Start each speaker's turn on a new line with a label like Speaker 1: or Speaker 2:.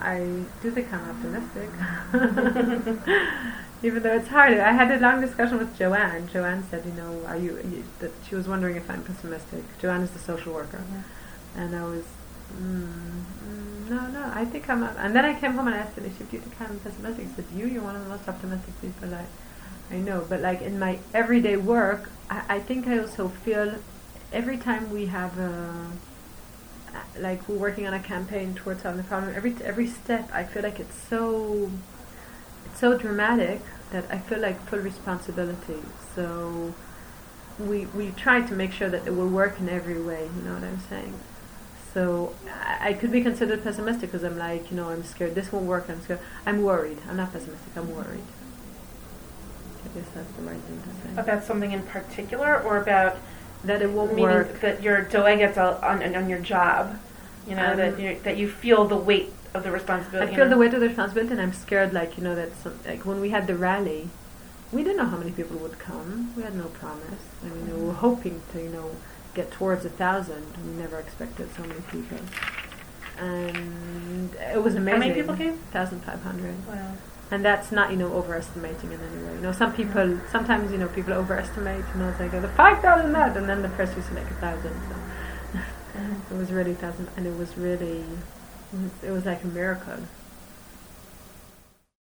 Speaker 1: I do think I'm optimistic. Even though it's hard. I had a long discussion with Joanne. Joanne said, that she was wondering if I'm pessimistic. Joanne is the social worker. Yeah. And I was, no, I think I'm not. And then I came home and I asked her, do you think I'm pessimistic? She said, you're one of the most optimistic people I know. But like in my everyday work, I think I also feel every time we have like we're working on a campaign towards solving the problem, every step I feel like it's so dramatic that I feel like full responsibility. So we try to make sure that it will work in every way, you know what I'm saying? So I could be considered pessimistic because I'm like, I'm scared this won't work, I'm scared. I'm worried. I'm not pessimistic, I'm worried. I guess that's the right thing to say.
Speaker 2: About something in particular, or about
Speaker 1: that it won't work?
Speaker 2: That your delegates on your job, that you feel the weight of the responsibility.
Speaker 1: I feel the weight of the responsibility, and I'm scared. Like like when we had the rally, we didn't know how many people would come. We had no promise. I mean, we were hoping to get towards 1,000. We never expected so many people, and it was amazing.
Speaker 2: How many people came?
Speaker 1: 1,500.
Speaker 2: Wow.
Speaker 1: And that's not, overestimating in any way. Some people, sometimes, people overestimate, it's like, the 5,000 met, and then the press used to like 1,000. So it was really 1,000, and it was really, it was like a miracle.